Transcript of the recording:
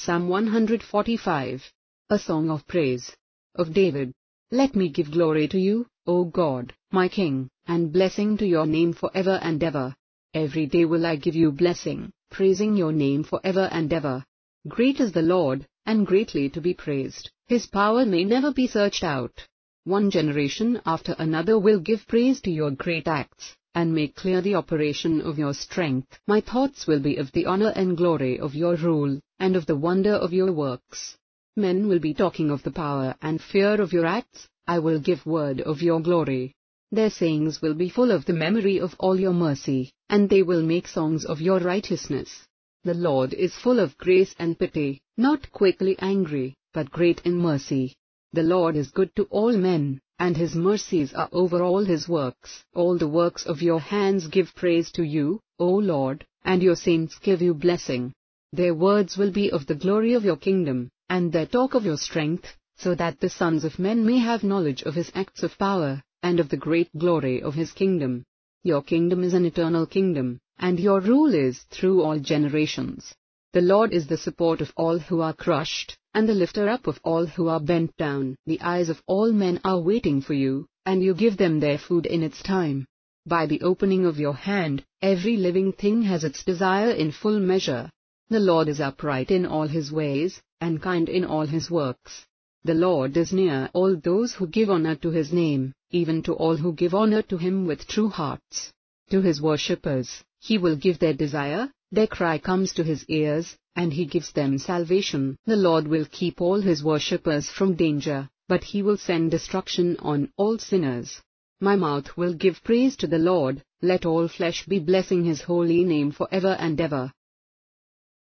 Psalm 145. A Song of Praise. Of David. Let me give glory to you, O God, my King, and blessing to your name forever and ever. Every day will I give you blessing, praising your name forever and ever. Great is the Lord, and greatly to be praised. His power may never be searched out. One generation after another will give praise to your great acts, and make clear the operation of your strength. My thoughts will be of the honor and glory of your rule, and of the wonder of your works. Men will be talking of the power and fear of your acts. I will give word of your glory. Their sayings will be full of the memory of all your mercy, and they will make songs of your righteousness. The Lord is full of grace and pity, not quickly angry, but great in mercy. The Lord is good to all men, and his mercies are over all his works. All the works of your hands give praise to you, O Lord, and your saints give you blessing. Their words will be of the glory of your kingdom, and their talk of your strength, so that the sons of men may have knowledge of his acts of power, and of the great glory of his kingdom. Your kingdom is an eternal kingdom, and your rule is through all generations. The Lord is the support of all who are crushed, and the lifter up of all who are bent down. The eyes of all men are waiting for you, and you give them their food in its time. By the opening of your hand, every living thing has its desire in full measure. The Lord is upright in all his ways, and kind in all his works. The Lord is near all those who give honor to his name, even to all who give honor to him with true hearts. To his worshippers, he will give their desire, their cry comes to his ears, and he gives them salvation. The Lord will keep all his worshippers from danger, but he will send destruction on all sinners. My mouth will give praise to the Lord, let all flesh be blessing his holy name forever and ever.